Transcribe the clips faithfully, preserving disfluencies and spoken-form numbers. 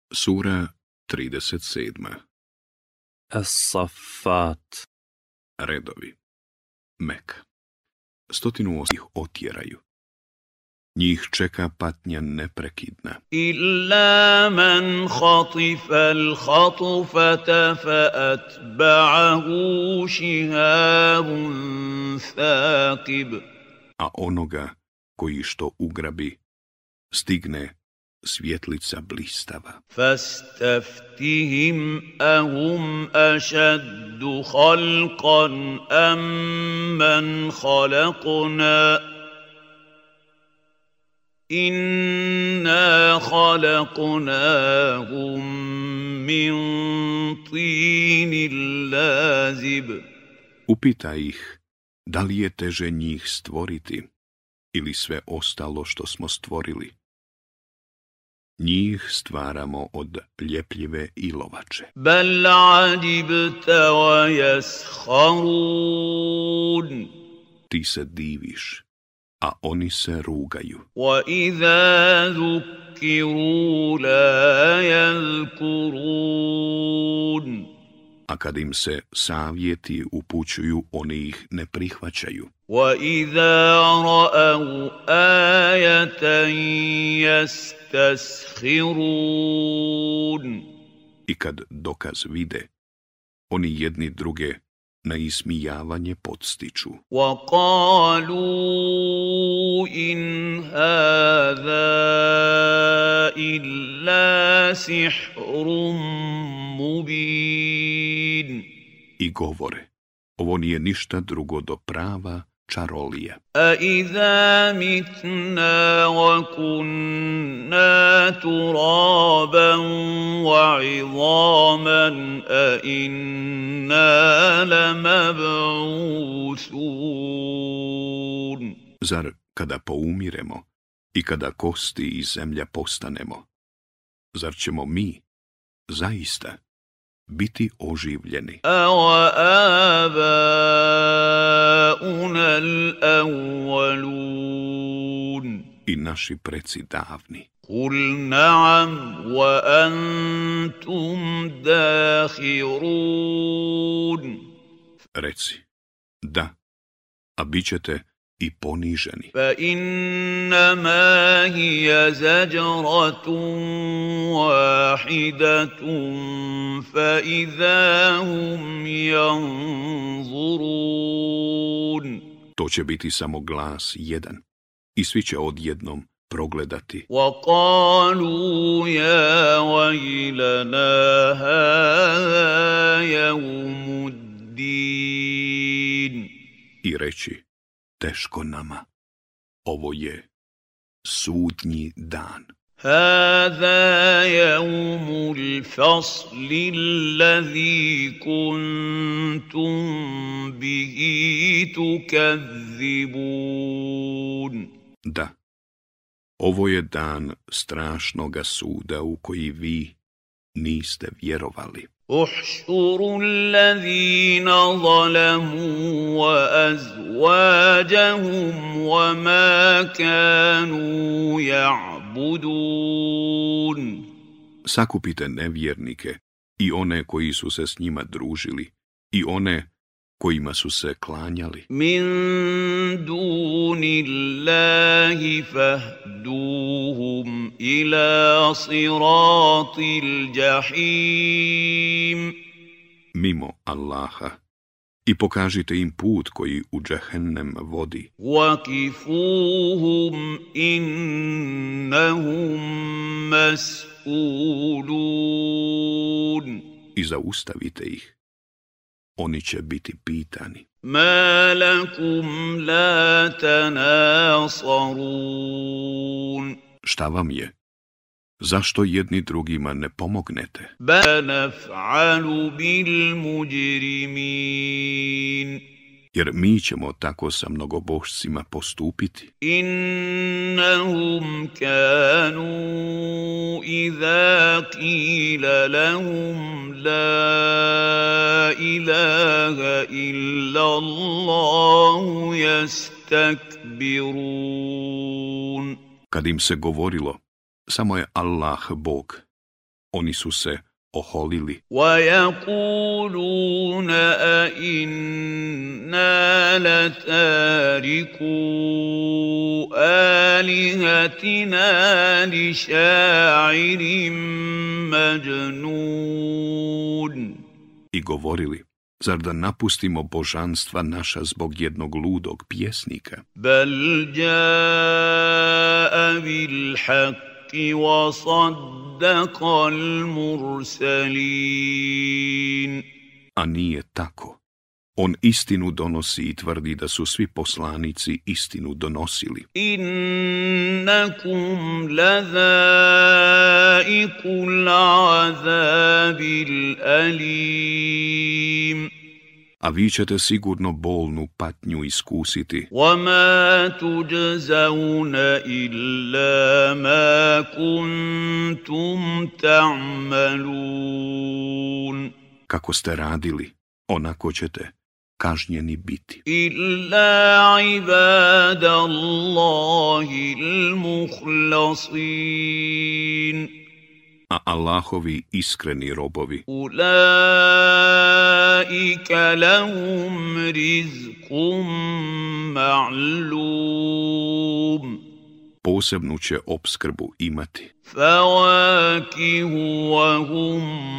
Sura trideset sedma. As-Saffat. Redovi. Mek. Stotinu ih otjeraju. Njih čeka patnja neprekidna. إلا من خطف الخطفة فأتبعه شهاب ثاقب A onoga koji što ugrabi, stigne svjetlica blistava. فاستفتهم أهم أشد خلقا أم من خلقنا إنا خلقناهم من طين لازب Upita ih, da li je teže njih stvoriti ili sve ostalo što smo stvorili. Njih stvaramo od ljepljive ilovače. بل عجبت ويسخرون Ti se diviš, a oni se rugaju. وإذا ذكروا لا يذكرون A kad im se savjeti upućuju, oni ih ne prihvaćaju. وإذا رأوا آية يستسخرون I kad dokaz vide, oni jedni druge na ismijavanje podstiču. وقالوا إن هذا إلا سحر مبين I govore, ovo nije ništa drugo do prava čarolija. أَإِذَا مِتْنَا وَكُنَّا تُرَابًا وَعِظَامًا أَإِنَّا لَمَبْعُوثُونَ Zar kada poumiremo i kada kosti i zemlja postanemo, zar ćemo mi zaista biti oživljeni? أَوَآبَاؤُنَا الْأَوَّلُونَ I naši preci davni. قُلْ نَعَمْ وَأَنْتُمْ دَاخِرُونَ Reci, da, a bit ćete i poniženi. فَإِنَّمَا هِيَ زَجْرَةٌ وَاحِدَةٌ فَإِذَا هُمْ يَنظُرُونَ To će biti samo glas jedan i svi će odjednom progledati. وَقَالُوا يَا وَيْلَنَا هَذَا يَوْمُ الدِّينِ I reći, teško nama, ovo je sudnji dan. هذا يوم الفصل الذي كنتم به تكذبون Da, ovo je dan strašnoga suda u koji vi niste vjerovali. احشروا الذين ظلموا وأزواجهم وما كانوا يعبدون Sakupite nevjernike i one koji su se s njima družili i one kojima su se klanjali. من دون الله فاهدوهم إلى صراط الجحيم Mimo Allaha i pokažite im put koji u džehennem vodi. وقفوهم إنهم مسؤولون I zaustavite ih. Oni će biti pitani. ما لكم لا تناصرون Šta vam je? Zašto jedni drugima ne pomognete? بل نفعل بالمجرمين Jer mi ćemo tako sa mnogobošcima postupiti. إنهم كانوا إذا قيل لهم لا إله إلا الله يستكبرون Kad im se govorilo, samo je Allah Bog, Oni su se oholili. وَيَقُولُونَ أَإِنَّا لَتَارِكُو آلِهَتِنَا لِشَاعِرٍ مَجْنُونَ. I govorili, zar da napustimo božanstva naša zbog jednog ludog pjesnika? بَلْ جَاءَ بِالْحَقِّ وَصَدَّقَ الْمُرْسَلِينَ. A nije tako. On istinu donosi i tvrdi da su svi poslanici istinu donosili. إِنَّكُمْ لَذَائِقُو الْعَذَابِ الْأَلِيمِ. A vi ćete sigurno bolnu patnju iskusiti. وَمَا تُجْزَوْنَ إِلَّا مَا كُنْتُمْ تَعْمَلُونَ. Kako ste radili, onako ćete kažnjeni biti. إِلَّا عِبَادَ اللَّهِ الْمُخْلَصِينَ. A Allahovi iskreni robovi, أُولَئِكَ لَهُمْ رِزْقٌ مَعْلُومٌ. posebnu će opskrbu imati. فَوَاكِهُ وَهُمْ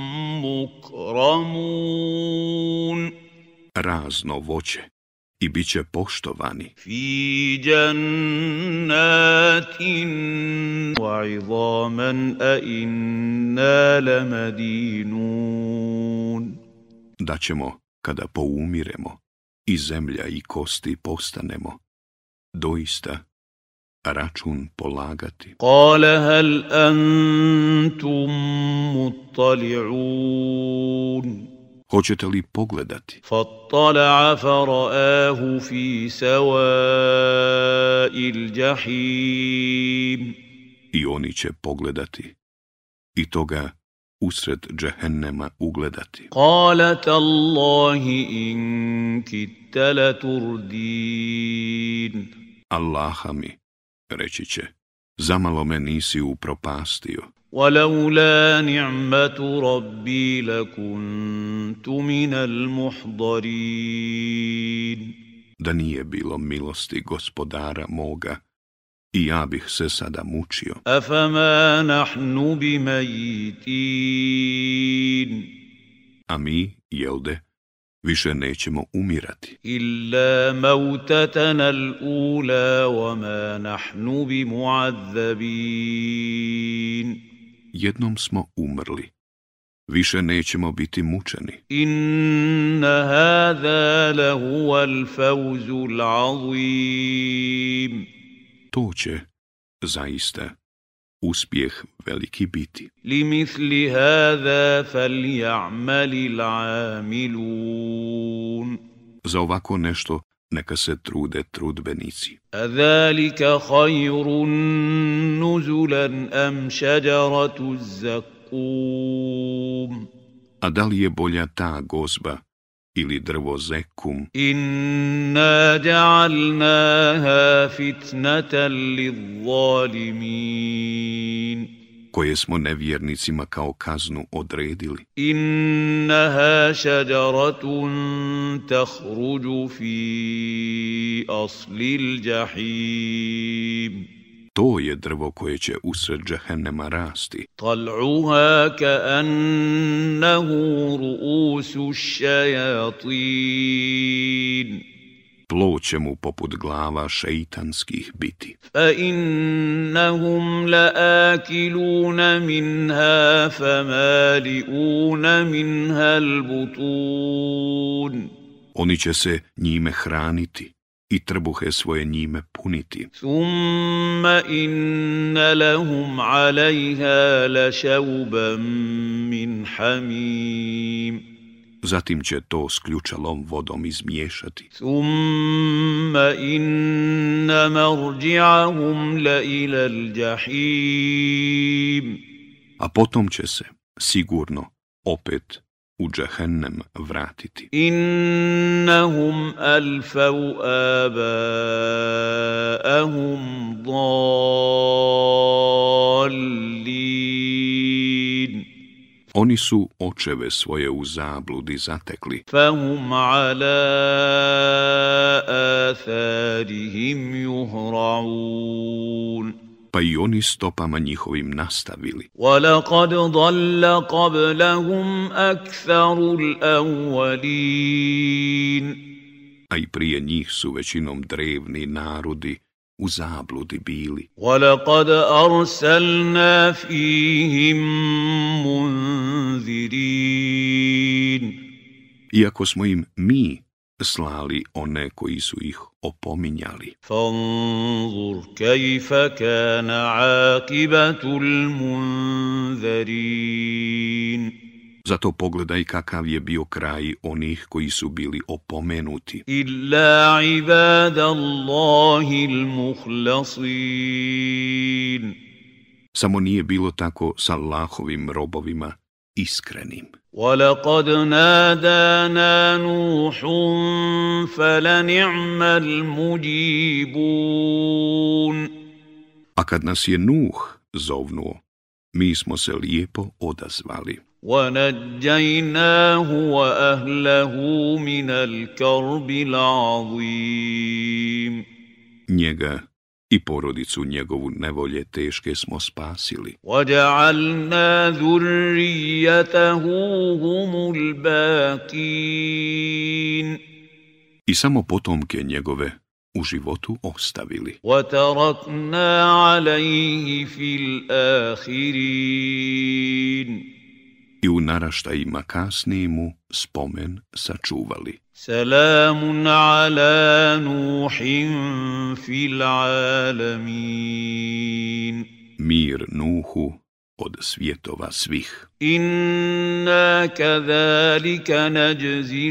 مُكْرَمُونَ. Razno voće i bit će poštovani. فِي جَنَّاتٍ وَعِظَامًا أَإِنَّا لَمَدِينُونَ. Da ćemo, kada poumiremo, i zemlja i kosti postanemo, doista račun polagati. قَالَ هَلْ أَنْتُمْ مُطَّلِعُونَ. Hoćete li pogledati? فَاطَّلَعَ فَرَآهُ فِي سَوَاءِ الْجَحِيمِ. I oni će pogledati i toga usred džehennema ugledati. قَالَ تَاللَّهِ إِنْ كِدتَّ لَتُرْدِينَ. Allaha mi, reći će, zamalo me nisi upropastio. وَلَوْلَا نِعْمَةُ رَبِّي لَكُنْتُ مِنَ الْمُحْضَرِينَ. Da nije bilo milosti gospodara moga, i ja bih se sada mučio. أَفَمَا نَحْنُ بِمَيِّتِينَ. A mi, jelde, više nećemo umirati. إِلَّا مَوْتَتَنَا الْأُولَى وَمَا نَحْنُ بِمُعَذَّبِينَ. Jednom smo umrli, više nećemo biti mučeni. إِنَّ هَذَا لَهُوَ الْفَوْزُ الْعَظِيمُ. To će, zaista, uspjeh veliki biti. لِمِثْلِ هَذَا فَلْيَعْمَلِ الْعَامِلُونَ. Za ovako nešto neka se trude trudbenici. أَذَلِكَ خَيْرٌ نُزُلًا أَمْ شَجَرَةُ الزَّقُّومِ. A da li je bolja ta gozba ili drvo zekum? إِنَّا جَعَلْنَاهَا فِتْنَةً لِلظَّالِمِينَ. Koje smo nevjernicima kao kaznu odredili. إِنَّهَا شَجَرَةٌ تَخْرُجُ فِي أَصْلِ الْجَحِيمِ. To je drvo koje će usred džehennema rasti. طَلْعُهَا كَأَنَّهُ رُؤُوسُ الشَّيَاطِينِ. Plod će mu poput glava šeitanskih biti. فَإِنَّهُمْ لَآكِلُونَ مِنْهَا فَمَالِئُونَ مِنْهَا الْبُطُونَ. Oni će se njime hraniti i trbuhe svoje njime puniti. ثُمَّ إِنَّ لَهُمْ عَلَيْهَا لَشَوْبًا مِّنْ حَمِيمٍ. Zatim će to s ključalom vodom izmiješati. ثُمَّ إِنَّ مَرْجِعَهُمْ لَإِلَى الْجَحِيمِ. A potom će se, sigurno, opet u džehennem vratiti. إِنَّهُمْ أَلْفَوْا آبَاءَهُمْ ضَالِّينَ. Oni su očeve svoje u zabludi zatekli, فهم على آثارهم يهرعون pa i oni stopama njihovim nastavili. ولقد ضل قبلهم أكثر الأولين A i prije njih su većinom drevni narodi u zabludi bili. ولقد أرسلنا فيهم منذرين Iako smo im mi slali one koji su ih opominjali. فانظر كيف كان عاقبة المنذرين Zato pogledaj kakav je bio kraj onih koji su bili opomenuti. إلا عباد الله المخلصين Samo nije bilo tako s Allahovim robovima iskrenim. ولقد نادانا نوح فلنعم المجيبون A kad nas je Nuh zovnuo, mi smo se lijepo odazvali. ونجيناه وأهله من الكرب العظيم Njega i porodicu njegovu nevolje teške smo spasili. وجعلنا ذريته هم الباقين I samo potomke njegove u životu ostavili. وتركنا عليه في الآخرين I u naraštajima kasnimu spomen sačuvali. سلام على نوح في العالمين Mir Nuhu od svjetova svih. إنا كذلك نجزي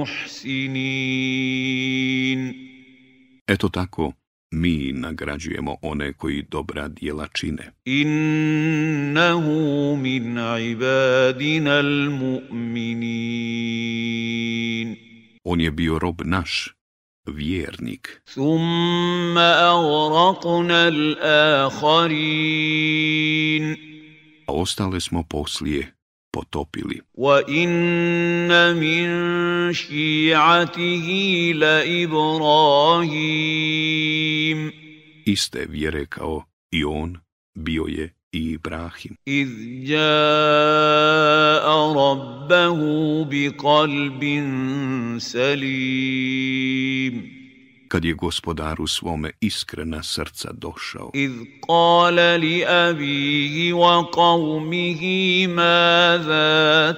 المحسنين Eto tako, mi nagrađujemo one koji dobra djela čine. إنه من عبادنا المؤمنين On je bio rob naš, vjernik. ثم أغرقنا الآخرين A ostale smo poslije potopili. وإن من شيعته لإبراهيم Iste vjere kao i on bio je i Ibrahim. إذ جاء ربه بقلب سليم Kad je gospodaru svome iskrena srca došao, إذ قال لأبيه وقومه ماذا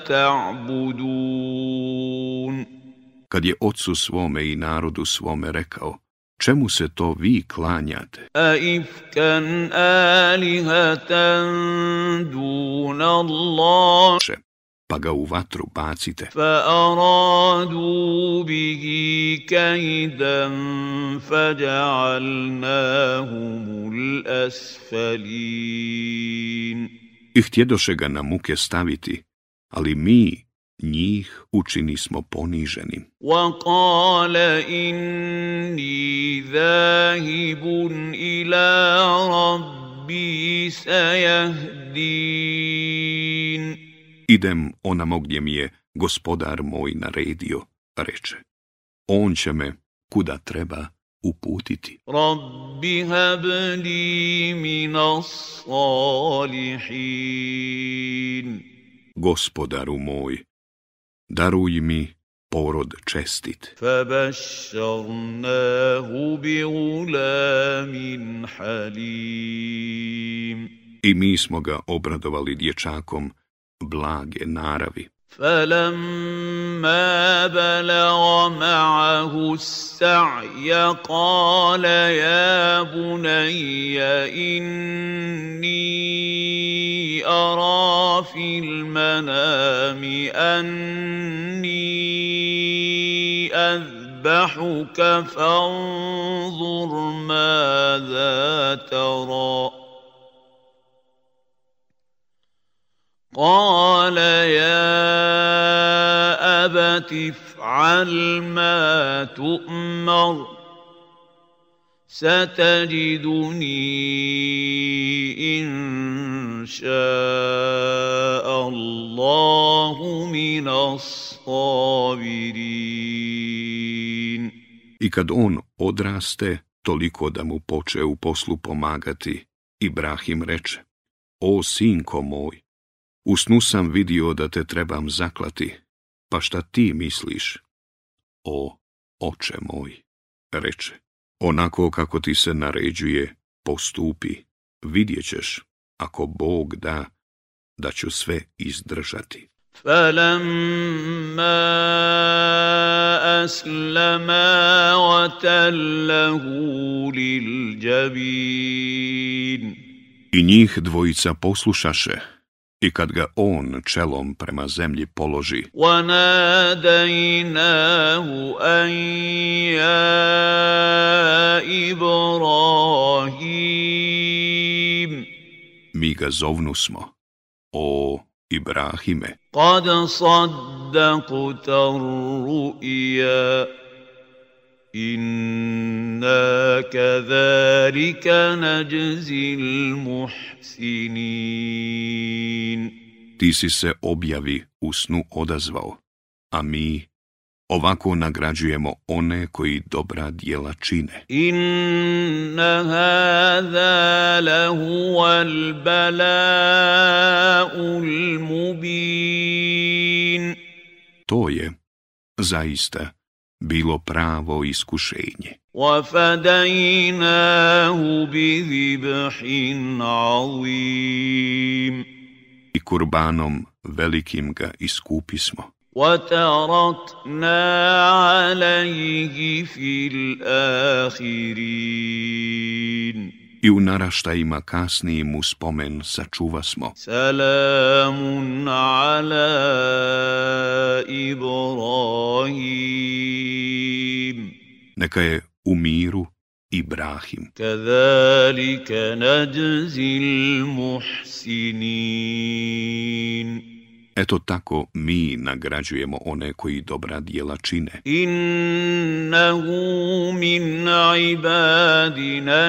تعبدون kad je ocu svome i narodu svome rekao, čemu se to vi klanjate? أئفكا آلهة دون الله Pa ga u vatru bacite. فأرادوا به كيدا فجعلناهم الأسفلين I htjedoše ga na muke staviti, ali mi njih učinismo poniženim. وقال إني ذاهب إلى ربي سيهدين Idem onamo gdje mi je gospodar moj naredio, reče. On će me kuda treba uputiti. رب هب لي من الصالحين Gospodaru moj, daruj mi porod čestit. فبشرناه بغلام حليم I mi smo ga obradovali dječakom blage naravi. فلما بلغ معه السعي قال يا بني إني أرى في المنام أني أذبحك فانظر ماذا ترى قال يا أبت افعل ما تؤمر ستجدني إن شاء الله الصابرين. I kad on odraste, toliko da mu poče u poslu pomagati, Ibrahim reče: O sinko moj, u snu sam vidio da te trebam zaklati, pa šta ti misliš? O oče moj, reče, onako kako ti se naređuje, postupi, vidjet ćeš, ako Bog da, da ću sve izdržati. فَلَمَّا أَسْلَمَا وَتَلَّهُ لِلْجَبِينِ. I njih dvojica poslušaše, i kad ga on čelom prema zemlji položi, وَنَادَيْنَاهُ أَنْ يَا إِبْرَاهِيمُ. mi ga zovnusmo: O Ibrahime, قَدْ صَدَّقْتَ الرُّؤْيَا إِنَّا كَذَلِكَ نَجْزِي الْمُحْسِنِينَ. ti si se objavi u snu odazvao, a mi ovako nagrađujemo one koji dobra djela čine. إِنَّ هَذَا لَهُوَ الْبَلَاءُ الْمُبِينُ. To je, zaista, bilo pravo iskušenje. وَفَدَيْنَاهُ بِذِبْحٍ عَظِيمٍ. I kurbanom velikim ga iskupismo. وَتَرَكْنَا عَلَيْهِ فِي الْآخِرِينَ. I u naraštajima kasnijim mu spomen sačuvasmo. سَلَامٌ عَلَى إِبْرَاهِيمَ. Neka je u miru Ibrahim. كَذَلِكَ نَجْزِي الْمُحْسِنِينَ. Eto tako mi nagrađujemo one koji dobra djela čine. إِنَّهُ مِنْ عِبَادِنَا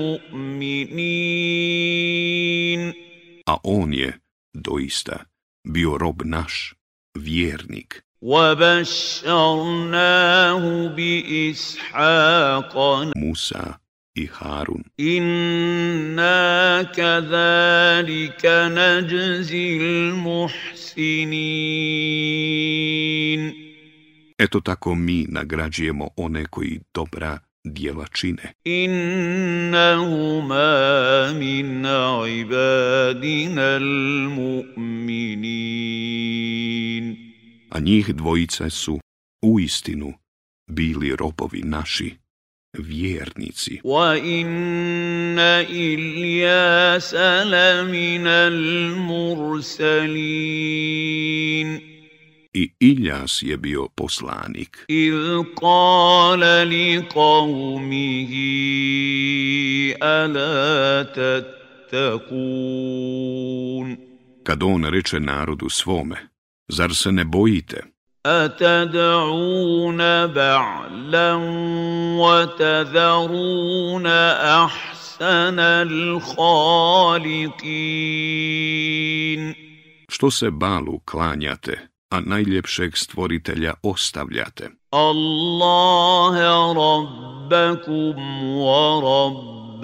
الْمُؤْمِنِينَ. A on je, doista, bio rob naš, vjernik. وَبَشَّرْنَاهُ بِإِسْحَاقَ. Musa i Harun. إِنَّا كَذَلِكَ نَجْزِي الْمُحْسِنِينَ. Eto tako mi nagrađujemo one koji dobra djela čine. إِنَّهُمَا مِنْ عِبَادِنَا الْمُؤْمِنِينَ. A njih dvojica su, uistinu, bili robovi naši, vjernici. وَإِنَّ إِلْيَاسَ لَمِنَ الْمُرْسَلِينَ. I Iljas je bio poslanik. إِذْ قَالَ لِقَوْمِهِ أَلَا تَتَّقُونَ. Kad on reče narodu svome: Zar se ne bojite? أَتَدْعُونَ بَعْلًا وَتَذَرُونَ أَحْسَنَ الْخَالِقِينَ. Što se Balu klanjate, a najljepšeg stvoritelja ostavljate? اللَّهَ رَبَّكُمْ وَرَبَّ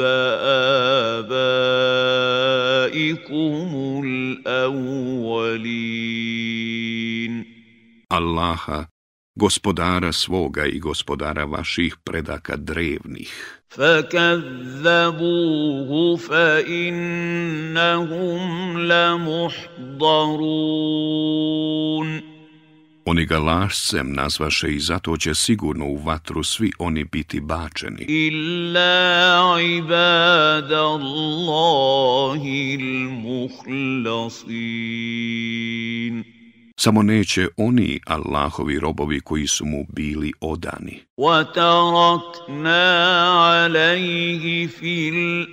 آبَائِكُمُ الْأَوَّلِينَ. Allaha, gospodara svoga i gospodara vaših predaka drevnih. فَكَذَّبُوهُ فَإِنَّهُمْ لَمُحْضَرُونَ. Oni ga lašcem nazvaše i zato će sigurno u vatru svi oni biti bačeni. إِلَّا عِبَادَ اللَّهِ الْمُخْلَصِينَ. Samo neće oni Allahovi robovi koji su mu bili odani. وَتَرَكْنَا عَلَيْهِ فِي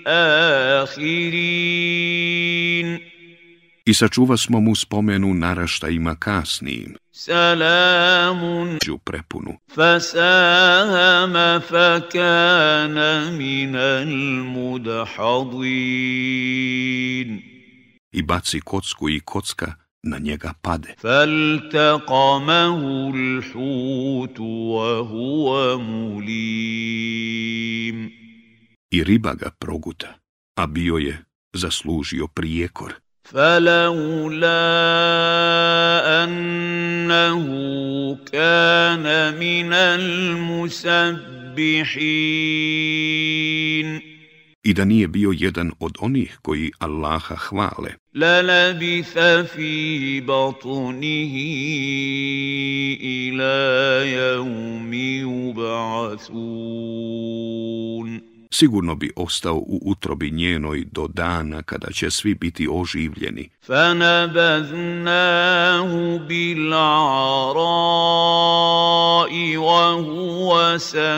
الْآخِرِينَ. I sačuvasmo mu spomenu naraštajima kasnijim. سَلَامٌ. Prepunu. فَسَاهَمَ فَكَانَ مِنَ الْمُدْحَضِينَ. I baci kocku i kocka, na njega pade. فالتقمه الحوت وهو مليم I riba ga proguta, a bio je zaslužio prijekor. فلولا أنه كان من المسبحين I da nije bio jedan od onih koji Allaha hvale, للبث في بطنه إلى يوم يبعثون sigurno bi ostao u utrobi njenoj do dana kada će svi biti oživljeni. فنبذناه بالعراء وهو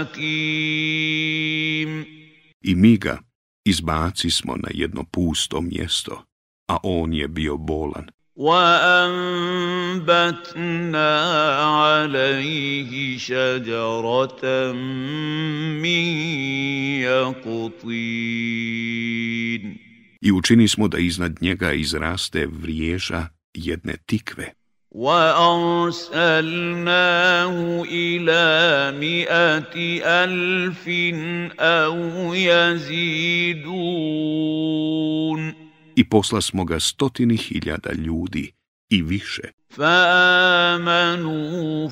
سقيم I mi ga izbacimo na jedno pusto mjesto, a on je bio bolan. وأنبتنا عليه شجرة من يقطين I učini smo da iznad njega izraste vriježa jedne tikve. وأرسلناه إلى مئة ألف أو يزيدون I posla smo ga stotini hiljada ljudi i više. فآمنوا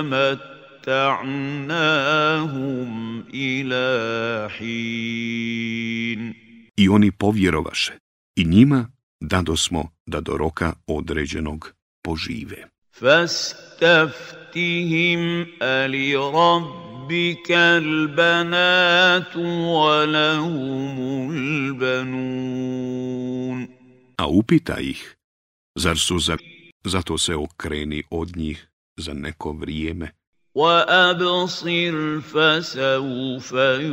فمتعناهم إلى حين I oni povjerovaše, i njima dadosmo da do roka određenog požive. فاستفتهم ألربك البنات ولهم البنون A upita ih, zar su za... zato se okreni od njih za neko vrijeme. وأبصر فسوف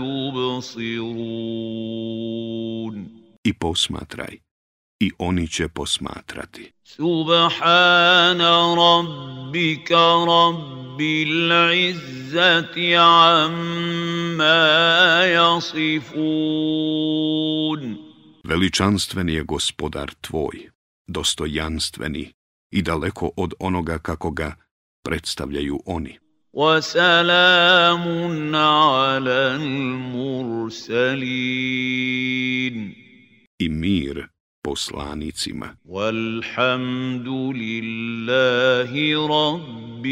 يبصرون I posmatraj, i oni će posmatrati. سبحان ربك رب العزة عما يصفون Veličanstven je gospodar tvoj, dostojanstveni i daleko od onoga kako ga predstavljaju oni. وسلام على المرسلين I mir poslanicima. والحمد لله رب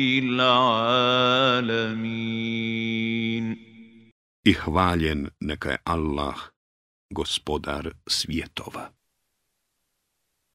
العالمين I hvaljen neka je Allah, gospodar svjetova.